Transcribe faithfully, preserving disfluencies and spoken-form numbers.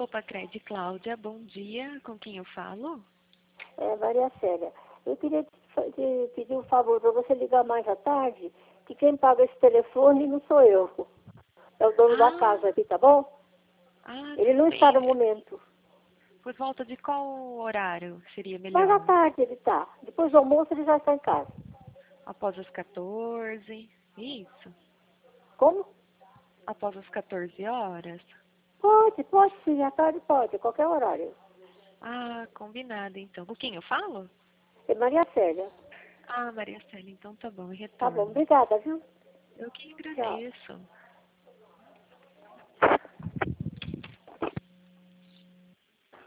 Copa Cred, Cláudia, bom dia. Com quem eu falo? É, Maria Célia. Eu queria te, fa- te pedir um favor para você ligar mais à tarde, que quem paga esse telefone não sou eu. É o dono da Ah, casa aqui, tá bom? ah, Ele tudo não está no bem. momento. Por volta de qual horário seria Mas à melhor? tarde ele tá. Depois do almoço ele já está em casa. Após as quatorze? Isso. Como? Após as quatorze horas? Pode, pode sim, à tarde pode, a qualquer horário. Ah, combinado então. Com quem eu falo? É Maria Célia. Ah, Maria Célia, então tá bom, eu Tá bom, retorno. obrigada, viu? Eu que Tchau. agradeço.